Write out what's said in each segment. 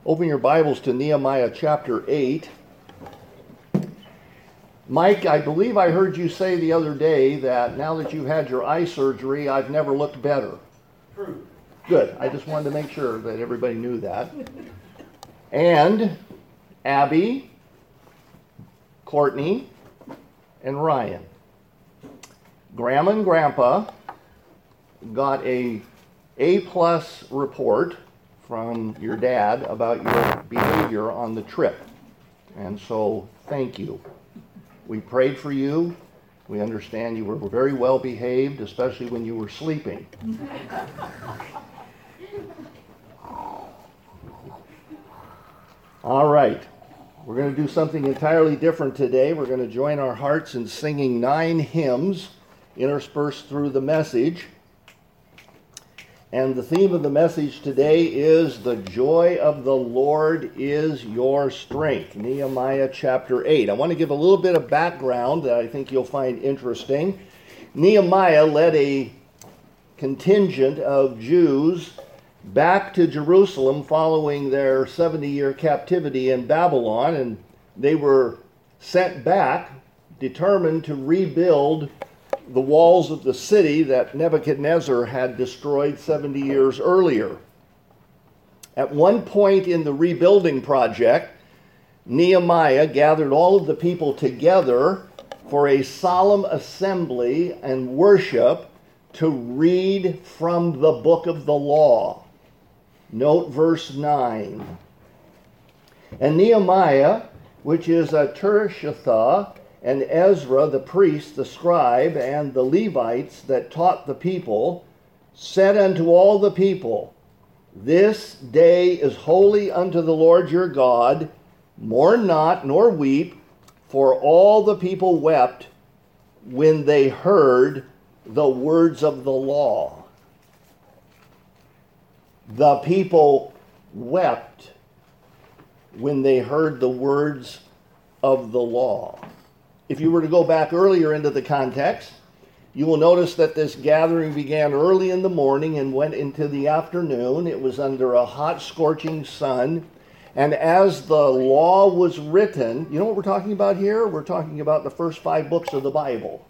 Open your Bibles to Nehemiah chapter 8. Mike, I believe I heard you say the other day that now that you've had your eye surgery, I've never looked better. True. Good. I just wanted to make sure that everybody knew that. And Abby, Courtney, and Ryan. Grandma and Grandpa got a A+ report from your dad about your behavior on the trip. And so, thank you. We prayed for you. We understand you were very well behaved, especially when you were sleeping. All right. We're going to do something entirely different today. We're going to join our hearts in singing 9 hymns interspersed through the message. And the theme of the message today is "The joy of the Lord is your strength." Nehemiah chapter 8. I want to give a little bit of background that I think you'll find interesting. Nehemiah led a contingent of Jews back to Jerusalem following their 70-year captivity in Babylon, and they were sent back determined to rebuild the walls of the city that Nebuchadnezzar had destroyed 70 years earlier. At one point in the rebuilding project, Nehemiah gathered all of the people together for a solemn assembly and worship to read from the book of the law. Note verse 9. And Nehemiah, which is a Tirshatha, and Ezra, the priest, the scribe, and the Levites that taught the people, said unto all the people, "This day is holy unto the Lord your God. Mourn not, nor weep." For all the people wept when they heard the words of the law. The people wept when they heard the words of the law. If you were to go back earlier into the context, you will notice that this gathering began early in the morning and went into the afternoon. It was under a hot, scorching sun. And as the law was written, you know what we're talking about here? We're talking about the first 5 books of the Bible.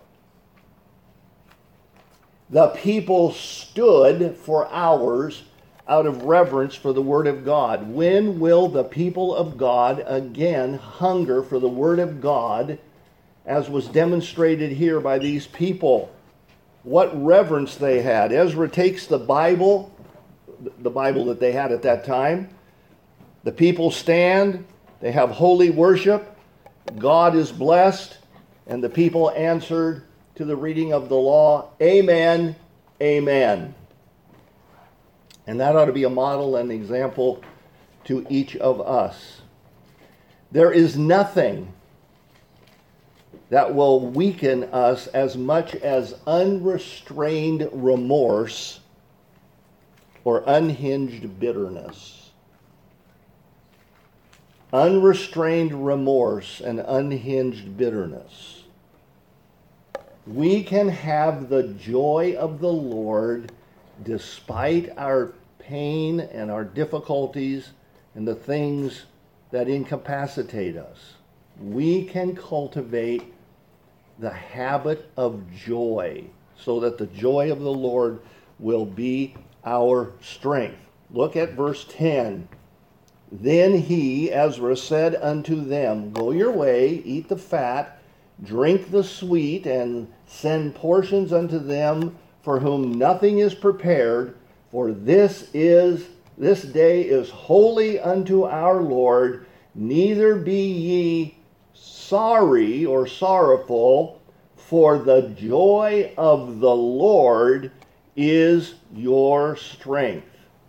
The people stood for hours out of reverence for the Word of God. When will the people of God again hunger for the Word of God, as was demonstrated here by these people? What reverence they had. Ezra takes the Bible that they had at that time. The people stand, they have holy worship, God is blessed, and the people answered to the reading of the law, "Amen, amen." And that ought to be a model and example to each of us. There is nothing that will weaken us as much as unrestrained remorse or unhinged bitterness. Unrestrained remorse and unhinged bitterness. We can have the joy of the Lord despite our pain and our difficulties and the things that incapacitate us. We can cultivate the habit of joy so that the joy of the Lord will be our strength. Look at verse 10. Then he, Ezra, said unto them, "Go your way, eat the fat, drink the sweet, and send portions unto them for whom nothing is prepared, for this day is holy unto our Lord. Neither be ye sorry or sorrowful, for the joy of the Lord is your strength."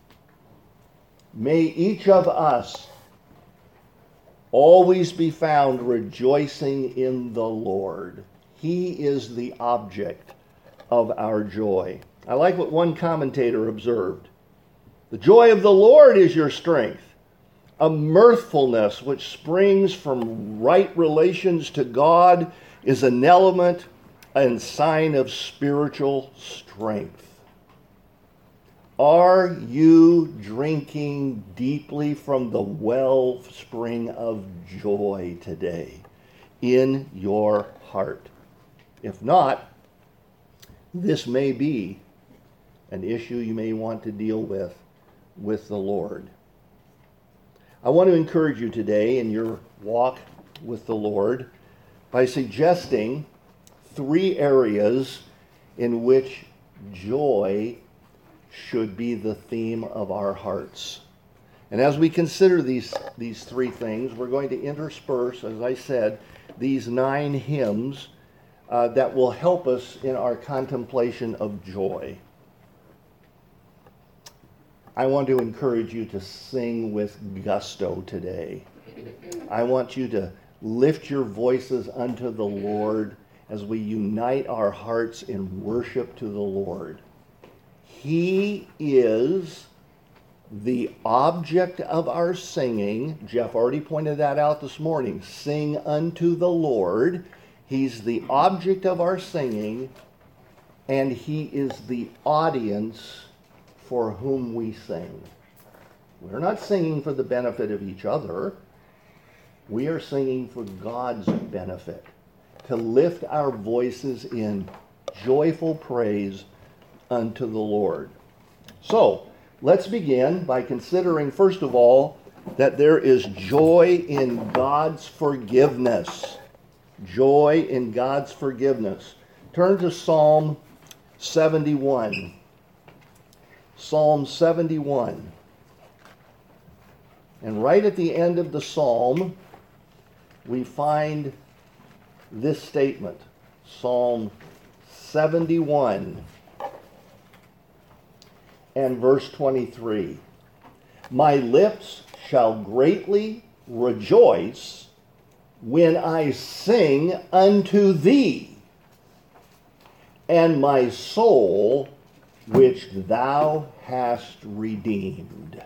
May each of us always be found rejoicing in the Lord. He is the object of our joy. I like what one commentator observed. The joy of the Lord is your strength. A mirthfulness which springs from right relations to God is an element and sign of spiritual strength. Are you drinking deeply from the wellspring of joy today in your heart? If not, this may be an issue you may want to deal with the Lord. I want to encourage you today in your walk with the Lord by suggesting 3 areas in which joy should be the theme of our hearts. And as we consider these 3 things, we're going to intersperse, as I said, these 9 hymns that will help us in our contemplation of joy. I want to encourage you to sing with gusto today. I want you to lift your voices unto the Lord as we unite our hearts in worship to the Lord. He is the object of our singing. Jeff already pointed that out this morning. Sing unto the Lord. He's the object of our singing, and he is the audience for whom we sing. We're not singing for the benefit of each other. We are singing for God's benefit, to lift our voices in joyful praise unto the Lord. So, let's begin by considering, first of all, that there is joy in God's forgiveness. Joy in God's forgiveness. Turn to Psalm 71. Psalm 71. And right at the end of the psalm, we find this statement. Psalm 71 and verse 23. My lips shall greatly rejoice when I sing unto thee, and my soul which thou hast redeemed.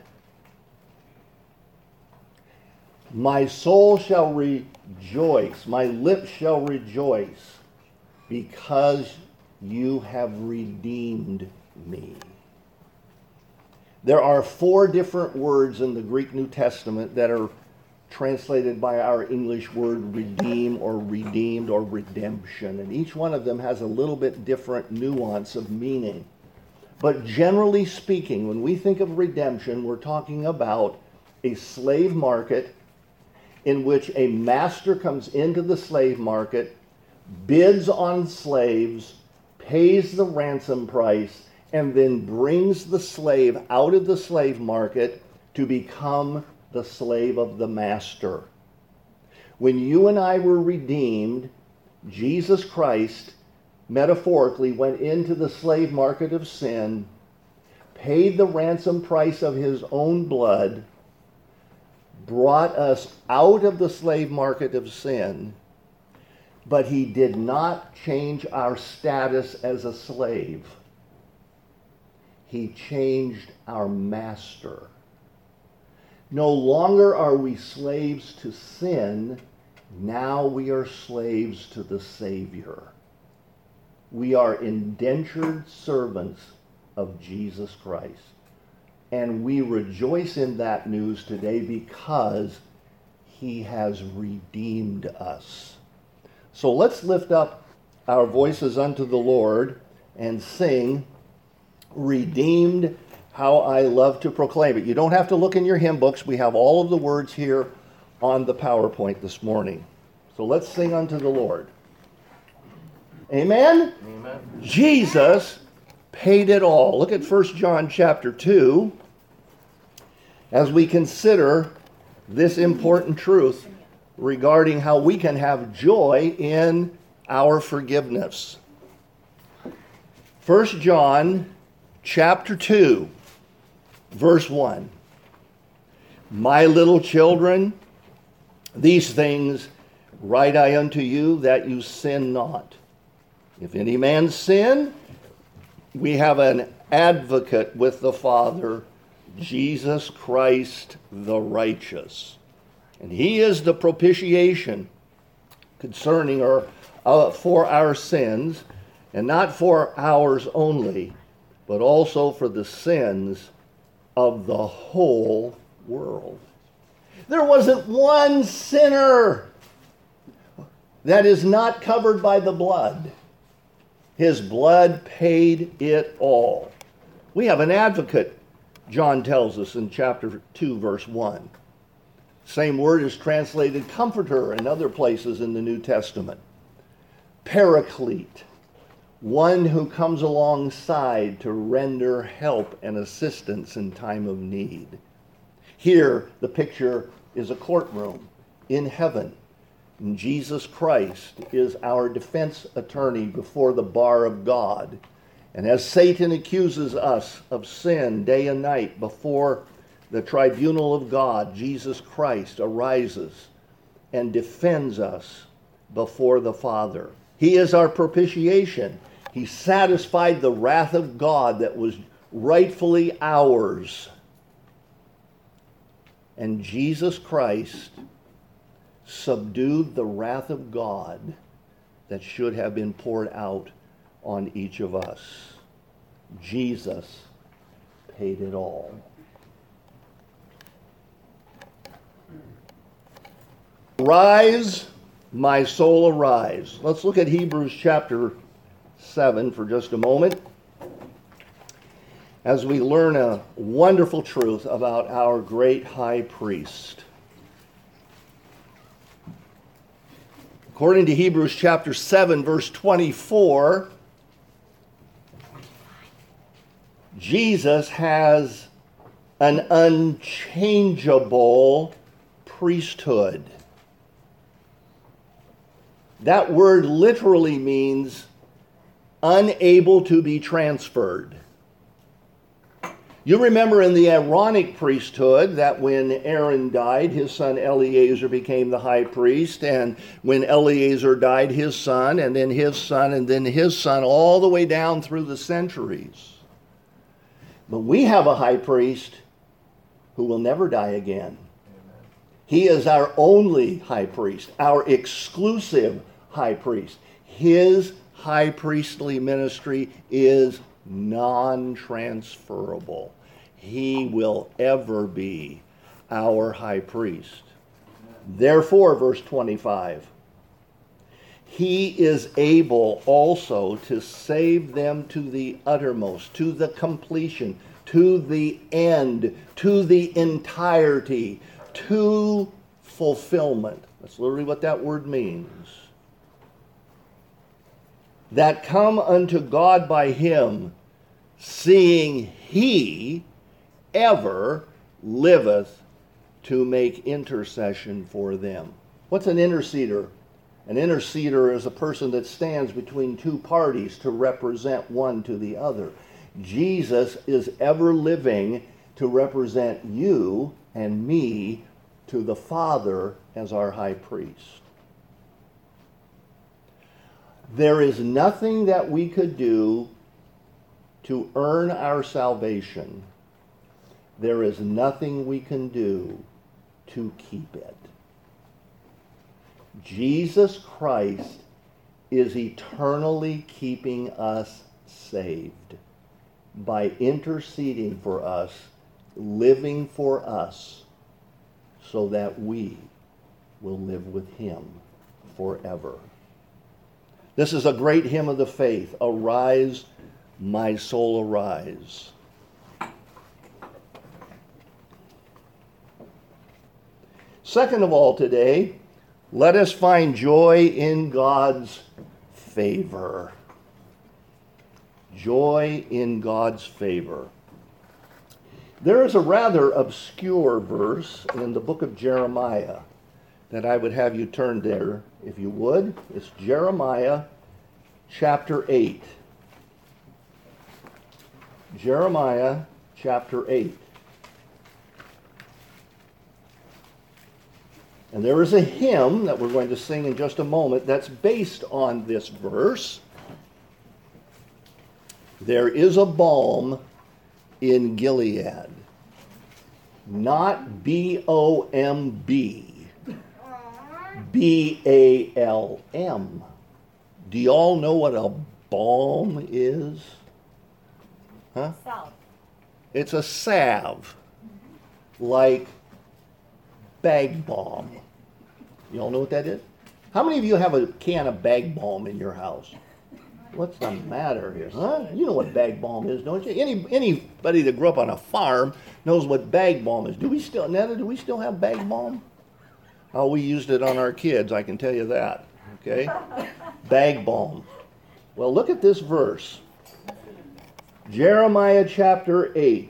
My soul shall rejoice, my lips shall rejoice, because you have redeemed me. There are 4 different words in the Greek New Testament that are translated by our English word redeem or redeemed or redemption, and each one of them has a little bit different nuance of meaning. But generally speaking, when we think of redemption, we're talking about a slave market in which a master comes into the slave market, bids on slaves, pays the ransom price, and then brings the slave out of the slave market to become the slave of the master. When you and I were redeemed, Jesus Christ metaphorically went into the slave market of sin, paid the ransom price of his own blood, brought us out of the slave market of sin, but he did not change our status as a slave. He changed our master. No longer are we slaves to sin, now we are slaves to the Savior. We are indentured servants of Jesus Christ. And we rejoice in that news today because he has redeemed us. So let's lift up our voices unto the Lord and sing, Redeemed, How I Love to Proclaim It. You don't have to look in your hymn books. We have all of the words here on the PowerPoint this morning. So let's sing unto the Lord. Amen? Amen. Jesus paid it all. Look at 1 John chapter 2 as we consider this important truth regarding how we can have joy in our forgiveness. 1 John chapter 2, verse 1. My little children, these things write I unto you, that you sin not. If any man sin, we have an advocate with the Father, Jesus Christ the righteous. And he is the propitiation concerning or for our sins, and not for ours only, but also for the sins of the whole world. There wasn't one sinner that is not covered by the blood. His blood paid it all. We have an advocate, John tells us in chapter 2, verse 1. Same word is translated comforter in other places in the New Testament. Paraclete, one who comes alongside to render help and assistance in time of need. Here, the picture is a courtroom in heaven. And Jesus Christ is our defense attorney before the bar of God. And as Satan accuses us of sin day and night before the tribunal of God, Jesus Christ arises and defends us before the Father. He is our propitiation. He satisfied the wrath of God that was rightfully ours. And Jesus Christ subdued the wrath of God that should have been poured out on each of us. Jesus paid it all. Arise, my soul, arise. Let's look at Hebrews chapter 7 for just a moment as we learn a wonderful truth about our great high priest. According to Hebrews chapter 7, verse 24, Jesus has an unchangeable priesthood. That word literally means unable to be transferred. You remember in the Aaronic priesthood that when Aaron died, his son Eleazar became the high priest, and when Eleazar died, his son, and then his son, and then his son, all the way down through the centuries. But we have a high priest who will never die again. He is our only high priest, our exclusive high priest. His high priestly ministry is non-transferable. He will ever be our high priest. Therefore, verse 25, he is able also to save them to the uttermost, to the completion, to the end, to the entirety, to fulfillment. That's literally what that word means. That come unto God by him, seeing he ever liveth to make intercession for them. What's an interceder? An interceder is a person that stands between two parties to represent one to the other. Jesus is ever living to represent you and me to the Father as our high priest. There is nothing that we could do to earn our salvation. There is nothing we can do to keep it. Jesus Christ is eternally keeping us saved by interceding for us, living for us, so that we will live with him forever. This is a great hymn of the faith. Arise, my soul, arise. Second of all today, let us find joy in God's favor. Joy in God's favor. There is a rather obscure verse in the book of Jeremiah that I would have you turn there, if you would. It's Jeremiah chapter 8. Jeremiah chapter 8. And there is a hymn that we're going to sing in just a moment that's based on this verse. There is a balm in Gilead. Not B-O-M-B. B-A-L-M. Do you all know what a balm is? Huh? Salve. It's a salve, like Bag Balm. You all know what that is? How many of you have a can of Bag Balm in your house? What's the matter here, huh? You know what Bag Balm is, don't you? Anybody that grew up on a farm knows what Bag Balm is. Netta, do we still have Bag Balm? Oh, we used it on our kids, I can tell you that. Okay? Bag Balm. Well, look at this verse. Jeremiah chapter 8,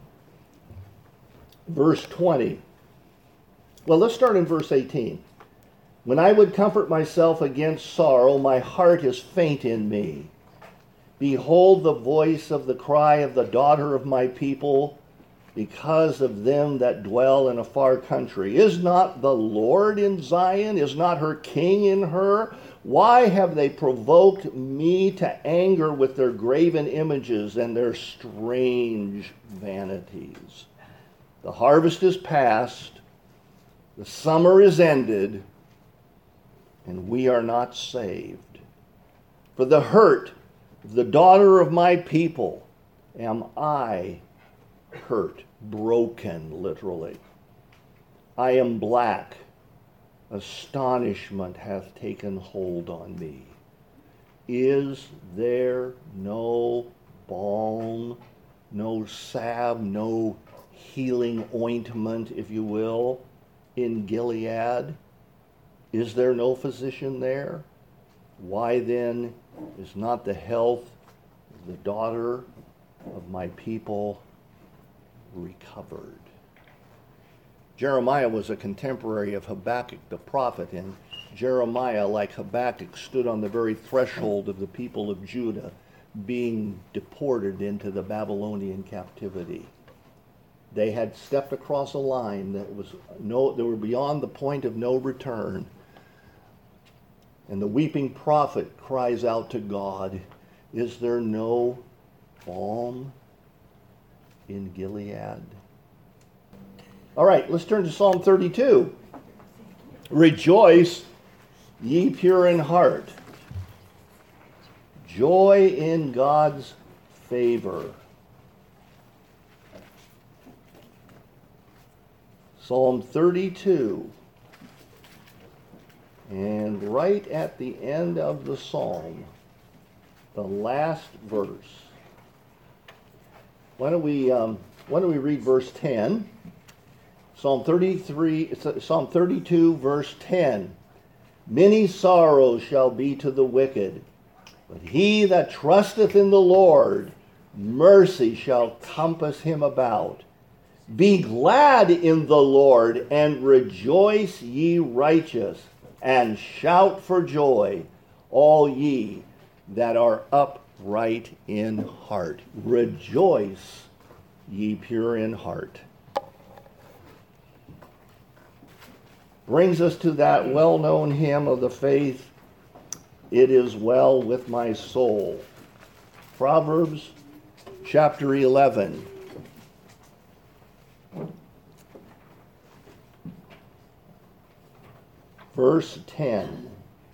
verse 20. Well, let's start in verse 18. When I would comfort myself against sorrow, my heart is faint in me. Behold the voice of the cry of the daughter of my people, because of them that dwell in a far country. Is not the Lord in Zion? Is not her king in her? Why have they provoked me to anger with their graven images and their strange vanities? The harvest is past, the summer is ended, and we are not saved. For the hurt of the daughter of my people am I hurt, broken, literally. I am black. Astonishment hath taken hold on me. Is there no balm, no salve, no healing ointment, if you will, in Gilead? Is there no physician there? Why then is not the health of the daughter of my people recovered? Jeremiah was a contemporary of Habakkuk the prophet, and Jeremiah, like Habakkuk, stood on the very threshold of the people of Judah being deported into the Babylonian captivity. They had stepped across a line that they were beyond the point of no return. And the weeping prophet cries out to God, is there no balm in Gilead? All right, let's turn to Psalm 32. Rejoice, ye pure in heart. Joy in God's favor. Psalm 32. And right at the end of the psalm, the last verse. Why don't we read verse 10? Psalm 32, verse 10. Many sorrows shall be to the wicked, but he that trusteth in the Lord, mercy shall compass him about. Be glad in the Lord, and rejoice, ye righteous, and shout for joy, all ye that are upright in heart. Rejoice, ye pure in heart. Brings us to that well-known hymn of the faith, It Is Well With My Soul. Proverbs chapter 11. Verse 10.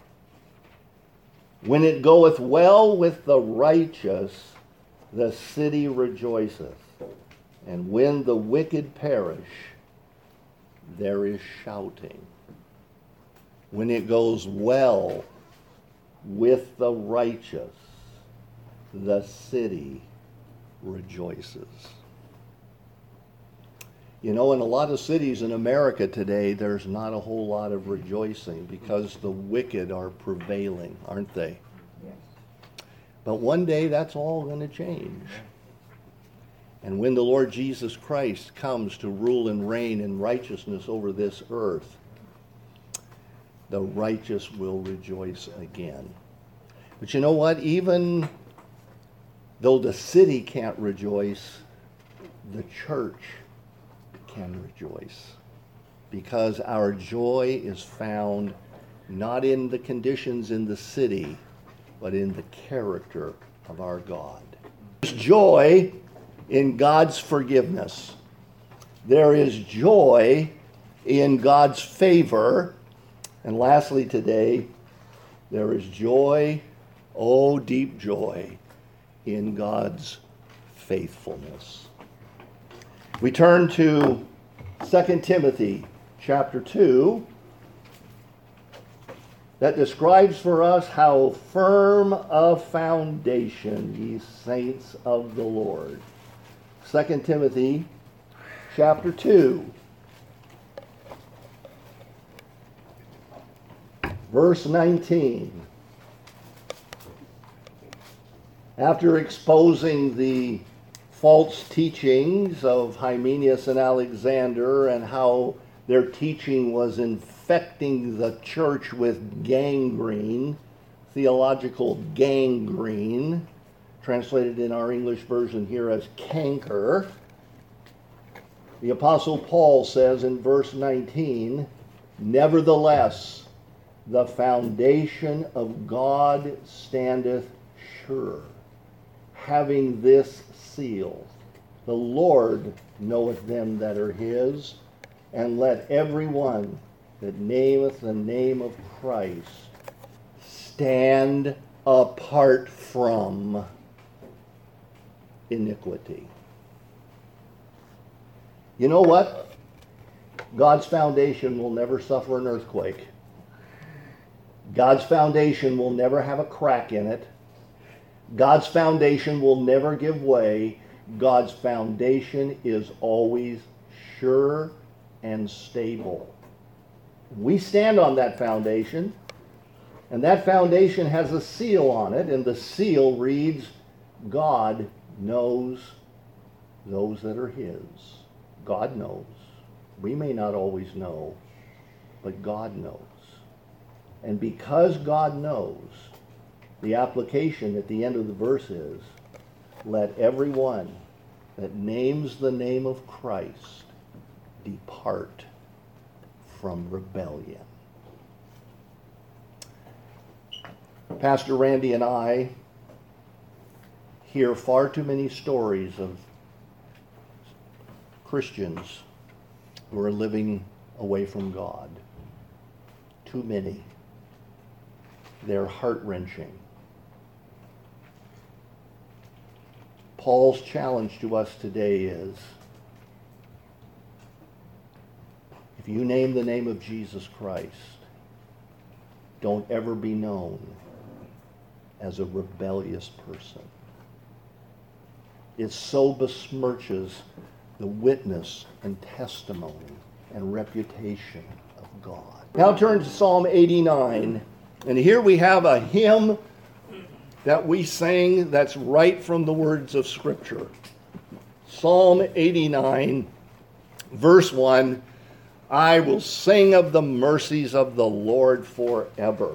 When it goeth well with the righteous, the city rejoiceth. And when the wicked perish, there is shouting. When it goes well with the righteous, the city rejoices. You know, in a lot of cities in America today, there's not a whole lot of rejoicing because the wicked are prevailing, aren't they? Yes. But one day that's all going to change. And when the Lord Jesus Christ comes to rule and reign in righteousness over this earth, the righteous will rejoice again. But you know what? Even though the city can't rejoice, the church can rejoice. Because our joy is found not in the conditions in the city, but in the character of our God. There's joy in God's forgiveness. There is joy in God's favor. And lastly today, there is joy, oh deep joy, in God's faithfulness. We turn to 2 Timothy chapter 2. That describes for us how firm a foundation, ye saints of the Lord. 2 Timothy chapter 2. Verse 19. After exposing the false teachings of Hymenaeus and Alexander and how their teaching was infecting the church with gangrene, theological gangrene, translated in our English version here as canker, the Apostle Paul says in verse 19, nevertheless, the foundation of God standeth sure, having this seal, the Lord knoweth them that are his, and let every one that nameth the name of Christ stand apart from iniquity. You know what? God's foundation will never suffer an earthquake. God's foundation will never have a crack in it. God's foundation will never give way. God's foundation is always sure and stable. We stand on that foundation, and that foundation has a seal on it, and the seal reads, God knows those that are his. God knows. We may not always know, but God knows. And because God knows, the application at the end of the verse is, let everyone that names the name of Christ depart from rebellion. Pastor Randy and I hear far too many stories of Christians who are living away from God. Too many. They're heart-wrenching. Paul's challenge to us today is, if you name the name of Jesus Christ, don't ever be known as a rebellious person. It so besmirches the witness and testimony and reputation of God. Now turn to Psalm 89, and here we have a hymn that we sang that's right from the words of Scripture. Psalm 89, verse 1, I will sing of the mercies of the Lord forever.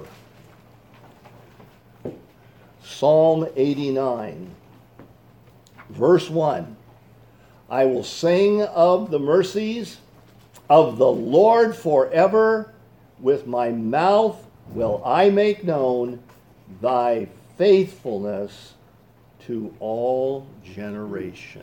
Psalm 89, verse 1, I will sing of the mercies of the Lord forever. With my mouth will I make known thy faithfulness to all generations.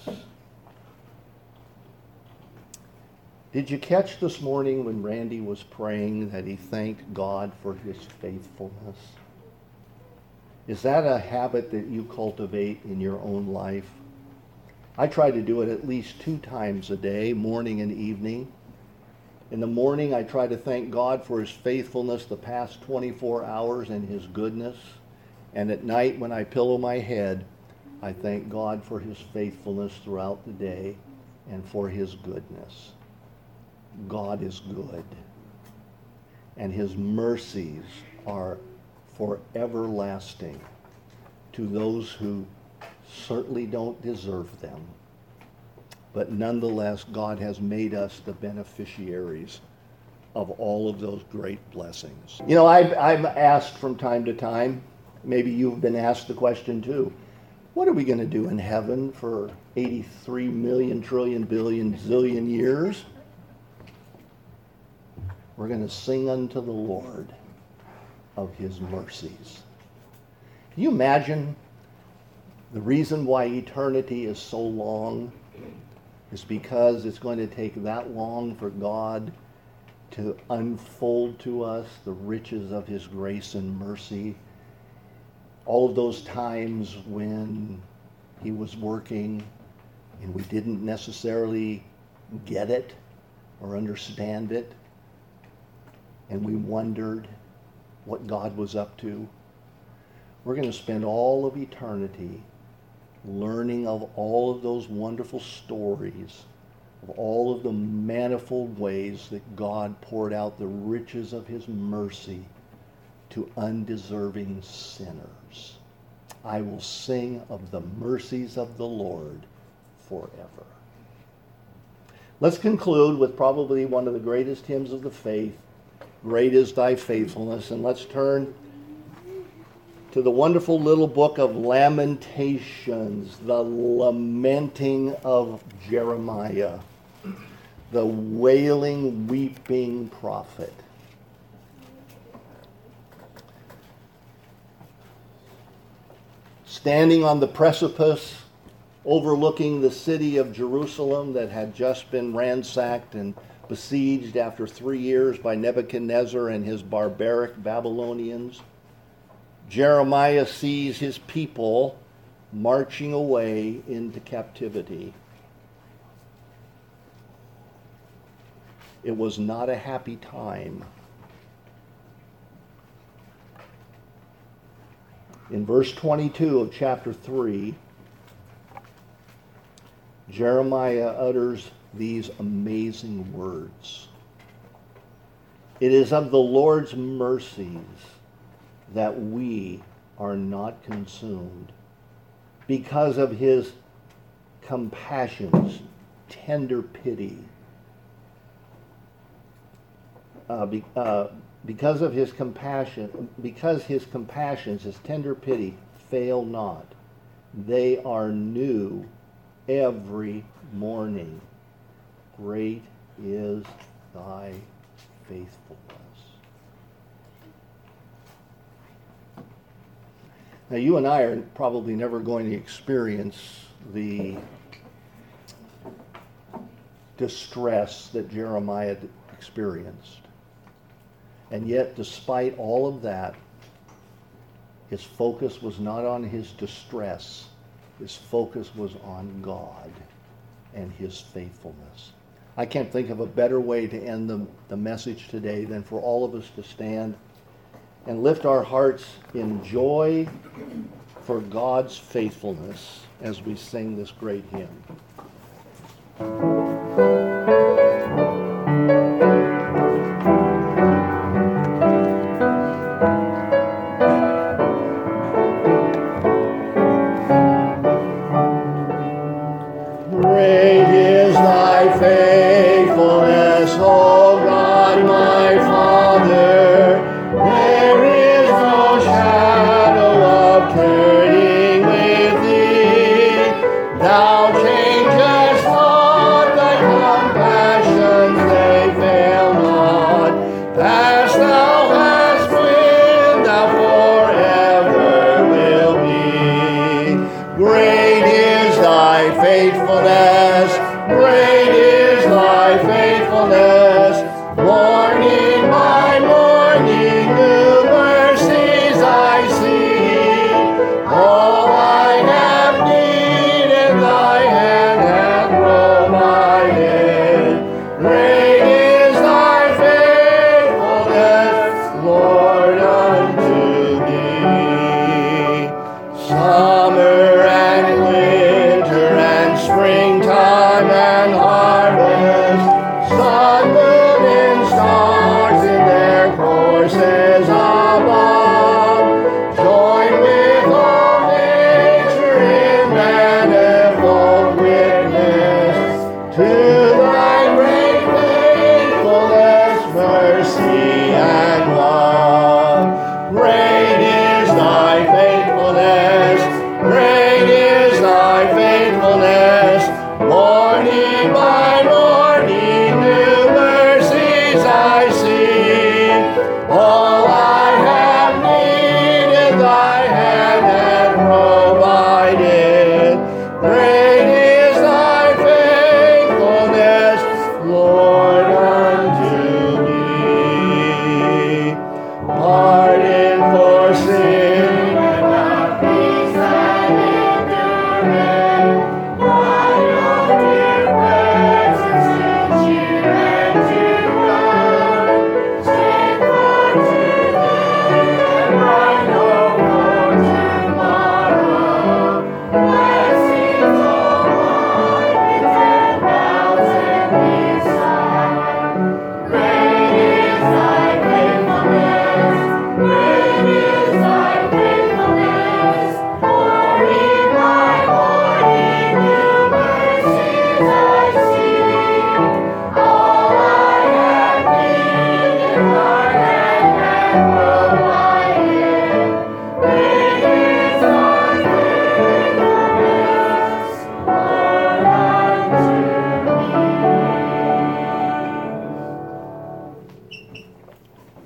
Did you catch this morning when Randy was praying that he thanked God for his faithfulness? Is that a habit that you cultivate in your own life? I try to do it at least 2 times a day, morning and evening. In the morning, I try to thank God for his faithfulness the past 24 hours and his goodness. And at night, when I pillow my head, I thank God for his faithfulness throughout the day and for his goodness. God is good, and his mercies are for everlasting to those who certainly don't deserve them. But nonetheless, God has made us the beneficiaries of all of those great blessings. You know, I've asked from time to time, maybe you've been asked the question too, what are we going to do in heaven for 83 million, trillion, billion, zillion years? We're going to sing unto the Lord of his mercies. Can you imagine the reason why eternity is so long is because it's going to take that long for God to unfold to us the riches of his grace and mercy. All of those times when he was working, and we didn't necessarily get it or understand it, and we wondered what God was up to. We're going to spend all of eternity learning of all of those wonderful stories, of all of the manifold ways that God poured out the riches of his mercy to undeserving sinners. I will sing of the mercies of the Lord forever. Let's conclude with probably one of the greatest hymns of the faith, Great is Thy Faithfulness, and let's turn to the wonderful little book of Lamentations, the lamenting of Jeremiah, the wailing, weeping prophet. Standing on the precipice overlooking the city of Jerusalem that had just been ransacked and besieged after 3 years by Nebuchadnezzar and his barbaric Babylonians, Jeremiah sees his people marching away into captivity. It was not a happy time. In verse 22 of chapter 3, Jeremiah utters these amazing words. It is of the Lord's mercies that we are not consumed, because of his compassions, tender pity. Because his compassions, his tender pity, fail not. They are new every morning. Great is thy faithfulness. Now, you and I are probably never going to experience the distress that Jeremiah experienced. And yet, despite all of that, his focus was not on his distress. His focus was on God and his faithfulness. I can't think of a better way to end the message today than for all of us to stand and lift our hearts in joy for God's faithfulness as we sing this great hymn. All